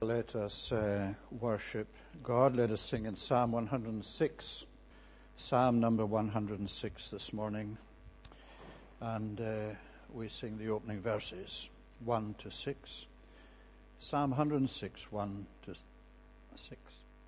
Let us worship God. Let us sing in Psalm 106, Psalm number 106 this morning. And we sing the opening verses, 1 to 6. Psalm 106, 1 to 6.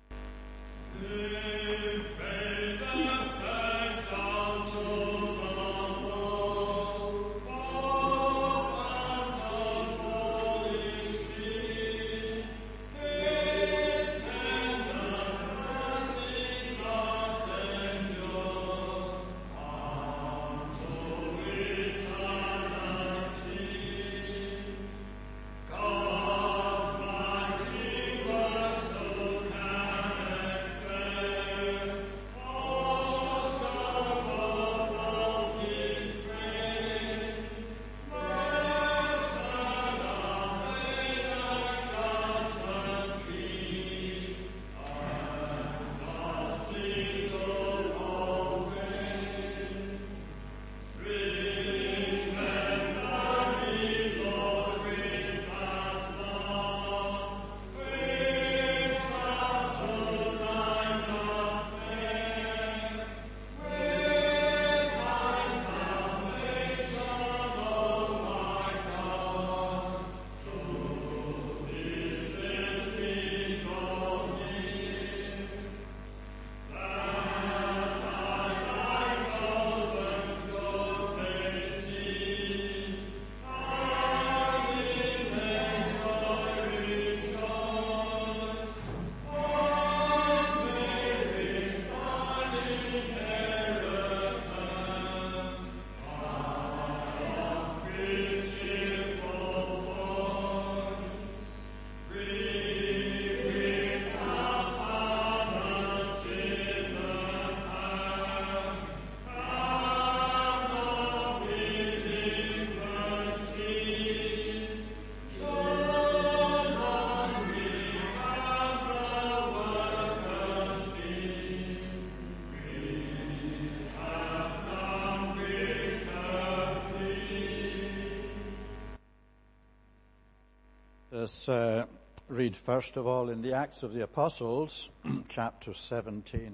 Let's read first of all in the Acts of the Apostles, chapter 17.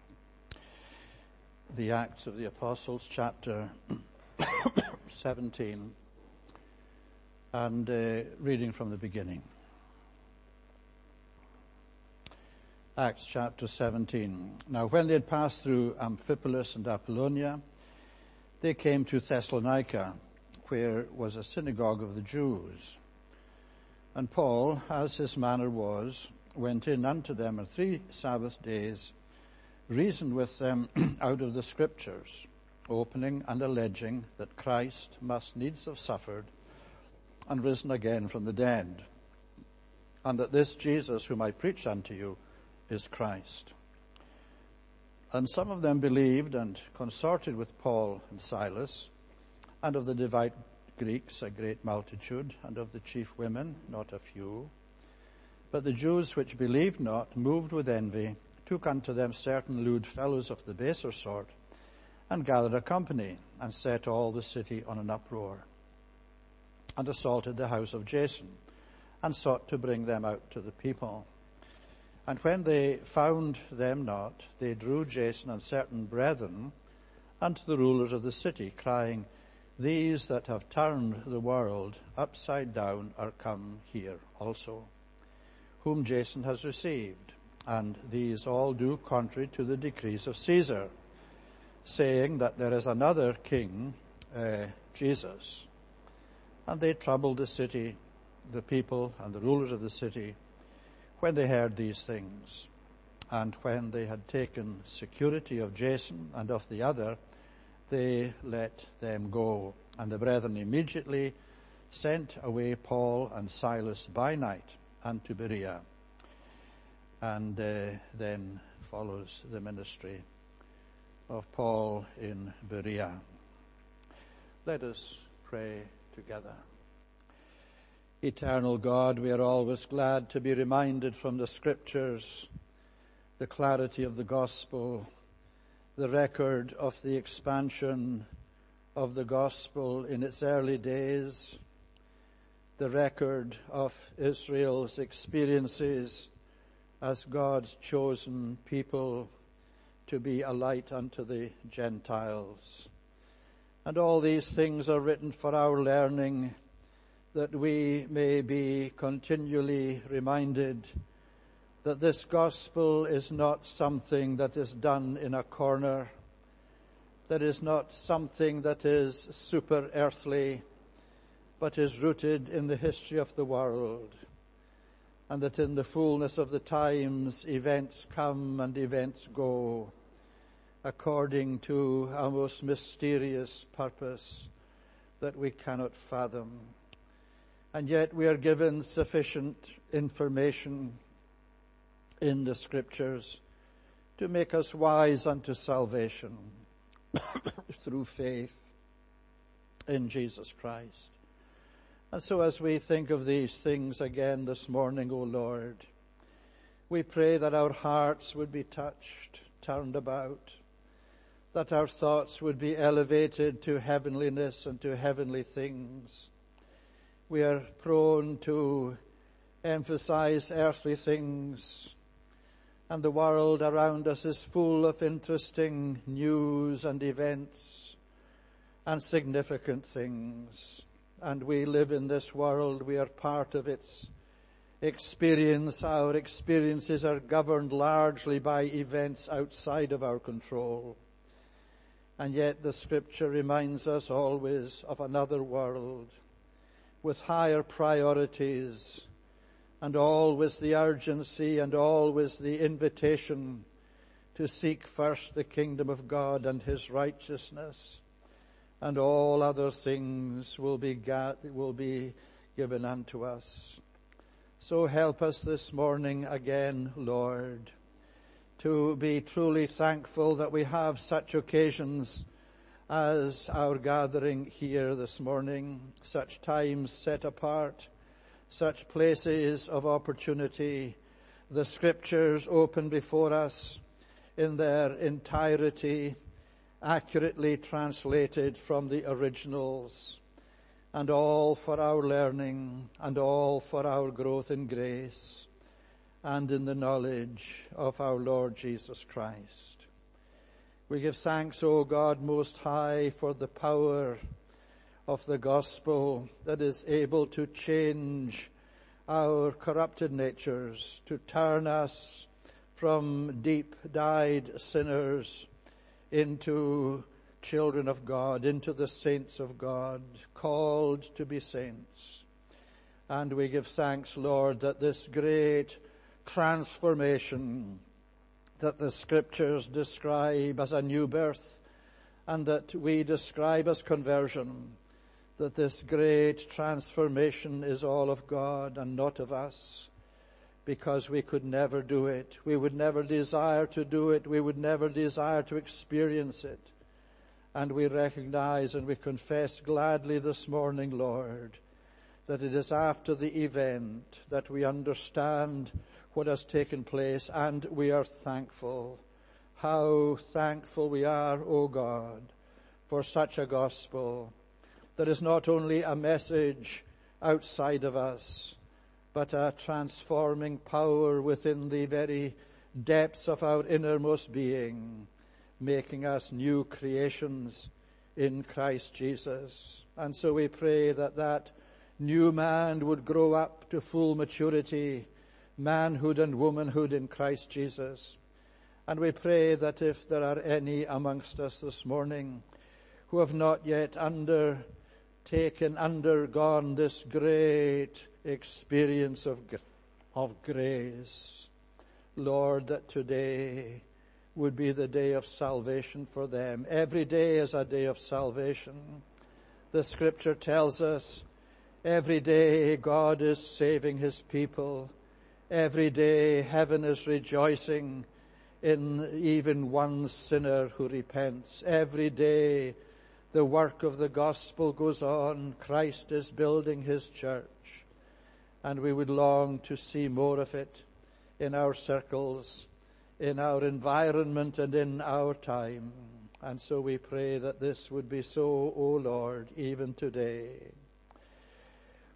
The Acts of the Apostles, chapter 17, and reading from the beginning. Acts chapter 17. Now when they had passed through Amphipolis and Apollonia, they came to Thessalonica, where was a synagogue of the Jews. And Paul, as his manner was, went in unto them on 3 Sabbath days, reasoned with them out of the Scriptures, opening and alleging that Christ must needs have suffered and risen again from the dead, and that this Jesus whom I preach unto you is Christ. And some of them believed and consorted with Paul and Silas, and of the devout Greeks a great multitude, and of the chief women not a few. But the Jews which believed not, moved with envy, took unto them certain lewd fellows of the baser sort, and gathered a company, and set all the city on an uproar, and assaulted the house of Jason, and sought to bring them out to the people. And when they found them not, they drew Jason and certain brethren unto the rulers of the city, crying, These that have turned the world upside down are come here also, whom Jason has received, and these all do contrary to the decrees of Caesar, saying that there is another king, Jesus. And they troubled the city, the people, and the rulers of the city, when they heard these things. And when they had taken security of Jason and of the other, they let them go. And the brethren immediately sent away Paul and Silas by night unto Berea. And then follows the ministry of Paul in Berea. Let us pray together. Eternal God, we are always glad to be reminded from the Scriptures the clarity of the gospel, the record of the expansion of the gospel in its early days, the record of Israel's experiences as God's chosen people to be a light unto the Gentiles. And all these things are written for our learning, that we may be continually reminded that this gospel is not something that is done in a corner, that is not something that is super earthly, but is rooted in the history of the world, and that in the fullness of the times events come and events go according to a most mysterious purpose that we cannot fathom. And yet we are given sufficient information in the Scriptures to make us wise unto salvation through faith in Jesus Christ. And so as we think of these things again this morning, O Lord, we pray that our hearts would be touched, turned about, that our thoughts would be elevated to heavenliness and to heavenly things. We are prone to emphasize earthly things, and the world around us is full of interesting news and events and significant things. And we live in this world. We are part of its experience. Our experiences are governed largely by events outside of our control. And yet the Scripture reminds us always of another world with higher priorities, and always the urgency and always the invitation to seek first the kingdom of God and His righteousness, and all other things will be given unto us. So help us this morning again, Lord, to be truly thankful that we have such occasions as our gathering here this morning, such times set apart, such places of opportunity, the Scriptures open before us in their entirety, accurately translated from the originals, and all for our learning and all for our growth in grace and in the knowledge of our Lord Jesus Christ. We give thanks, O God Most High, for the power of the gospel that is able to change our corrupted natures, to turn us from deep-dyed sinners into children of God, into the saints of God, called to be saints. And we give thanks, Lord, that this great transformation that the Scriptures describe as a new birth and that we describe as conversion, that this great transformation is all of God and not of us, because we could never do it. We would never desire to do it. We would never desire to experience it. And we recognize and we confess gladly this morning, Lord, that it is after the event that we understand what has taken place, and we are thankful. How thankful we are, O God, for such a gospel that is not only a message outside of us, but a transforming power within the very depths of our innermost being, making us new creations in Christ Jesus. And so we pray that that new man would grow up to full maturity, manhood and womanhood in Christ Jesus. And we pray that if there are any amongst us this morning who have not yet undergone this great experience of grace, Lord, that today would be the day of salvation for them. Every day is a day of salvation. The Scripture tells us every day God is saving His people. Every day heaven is rejoicing in even one sinner who repents. Every day the work of the gospel goes on. Christ is building His church, and we would long to see more of it in our circles, in our environment, and in our time. And so we pray that this would be so, O Lord, even today.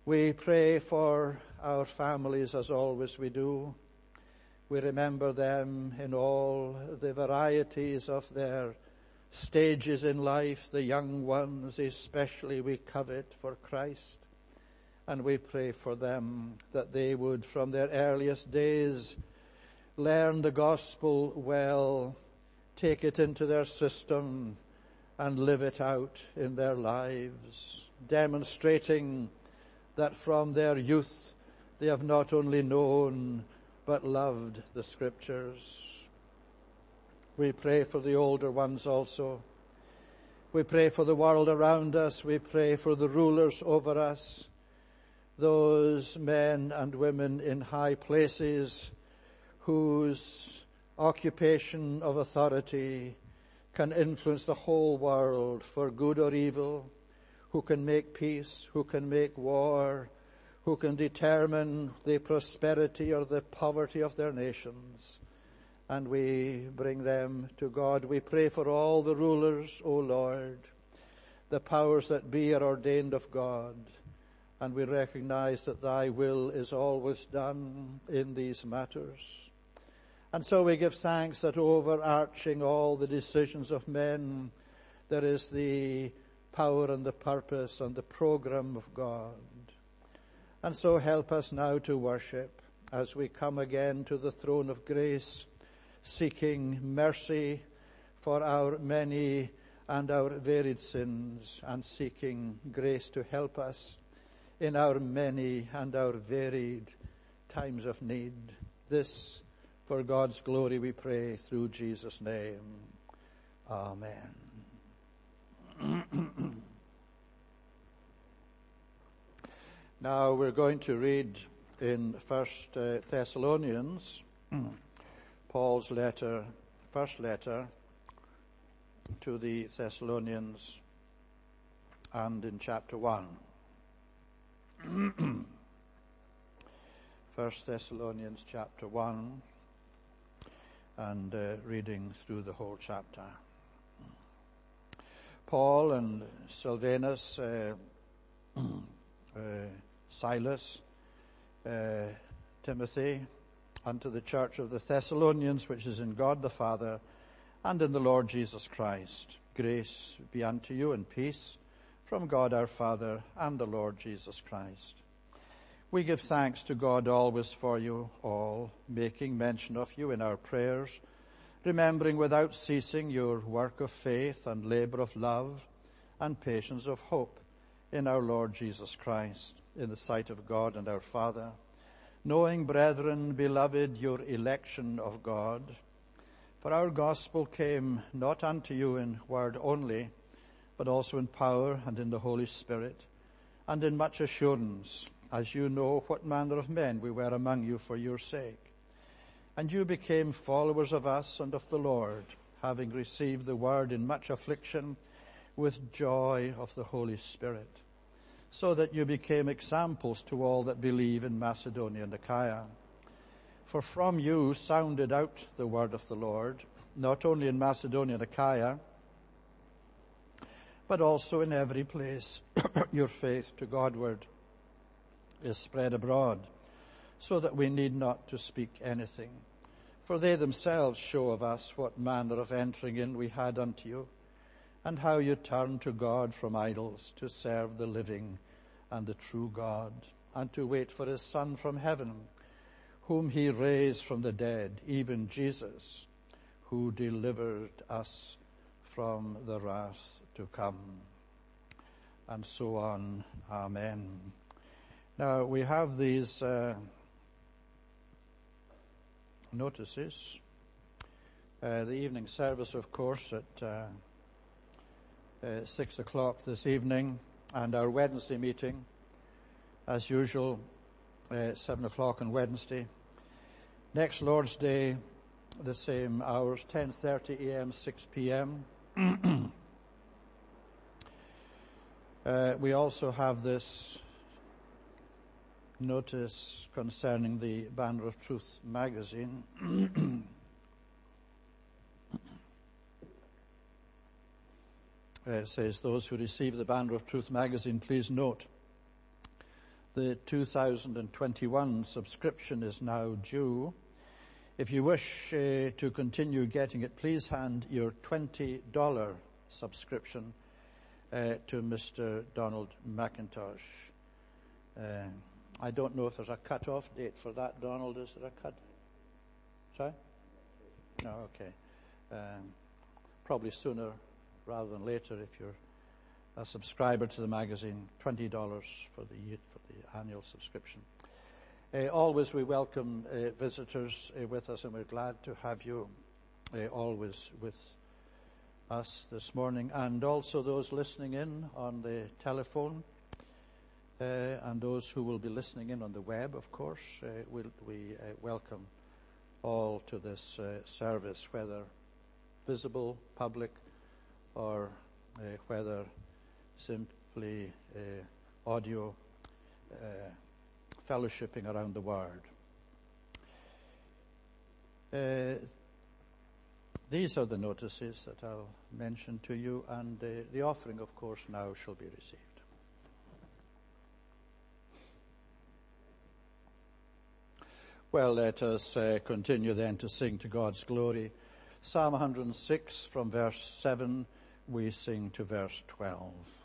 We pray for our families as always we do. We remember them in all the varieties of their stages in life, the young ones especially we covet for Christ. And we pray for them that they would from their earliest days learn the gospel well, take it into their system and live it out in their lives, demonstrating that from their youth they have not only known but loved the Scriptures. We pray for the older ones also. We pray for the world around us. We pray for the rulers over us, those men and women in high places whose occupation of authority can influence the whole world for good or evil, who can make peace, who can make war, who can determine the prosperity or the poverty of their nations. And we bring them to God. We pray for all the rulers, O Lord. The powers that be are ordained of God. And we recognize that thy will is always done in these matters. And so we give thanks that overarching all the decisions of men, there is the power and the purpose and the program of God. And so help us now to worship as we come again to the throne of grace, seeking mercy for our many and our varied sins, and seeking grace to help us in our many and our varied times of need. This, for God's glory, we pray through Jesus' name. Amen. Now we're going to read in 1 Thessalonians, Paul's letter, first letter to the Thessalonians, and in chapter 1. 1 Thessalonians chapter 1, and reading through the whole chapter. Paul and Silvanus, Silas, Timothy, unto the church of the Thessalonians, which is in God the Father and in the Lord Jesus Christ. Grace be unto you and peace from God our Father and the Lord Jesus Christ. We give thanks to God always for you all, making mention of you in our prayers, remembering without ceasing your work of faith and labor of love and patience of hope in our Lord Jesus Christ, in the sight of God and our Father, knowing, brethren, beloved, your election of God. For our gospel came not unto you in word only, but also in power and in the Holy Spirit, and in much assurance, as you know what manner of men we were among you for your sake. And you became followers of us and of the Lord, having received the word in much affliction with joy of the Holy Spirit, so that you became examples to all that believe in Macedonia and Achaia. For from you sounded out the word of the Lord, not only in Macedonia and Achaia, but also in every place your faith to Godward is spread abroad, so that we need not to speak anything. For they themselves show of us what manner of entering in we had unto you, and how you turned to God from idols to serve the living and the true God, and to wait for his Son from heaven, whom he raised from the dead, even Jesus, who delivered us from the wrath to come. And so on. Amen. Now we have these notices. The evening service, of course, at 6 o'clock this evening, and our Wednesday meeting, as usual, 7 o'clock on Wednesday. Next Lord's Day, the same hours, 10:30 a.m., 6 p.m. We also have this notice concerning the Banner of Truth magazine. It says, those who receive the Banner of Truth magazine, please note The 2021 subscription is now due. If you wish to continue getting it, please hand your $20 subscription to Mr. Donald McIntosh. I don't know if there's a cut-off date for that, Donald. Is there a cut? Sorry? No, okay. Probably sooner rather than later if you're a subscriber to the magazine. $20 for the annual subscription. Always we welcome visitors with us, and we're glad to have you always with us this morning, and also those listening in on the telephone, and those who will be listening in on the web, of course. We welcome all to this service, whether visible, public, or whether simply audio fellowshipping around the Word. These are the notices that I'll mention to you, and the offering, of course, now shall be received. Well, let us continue then to sing to God's glory. Psalm 106 from verse 7, we sing to verse 12.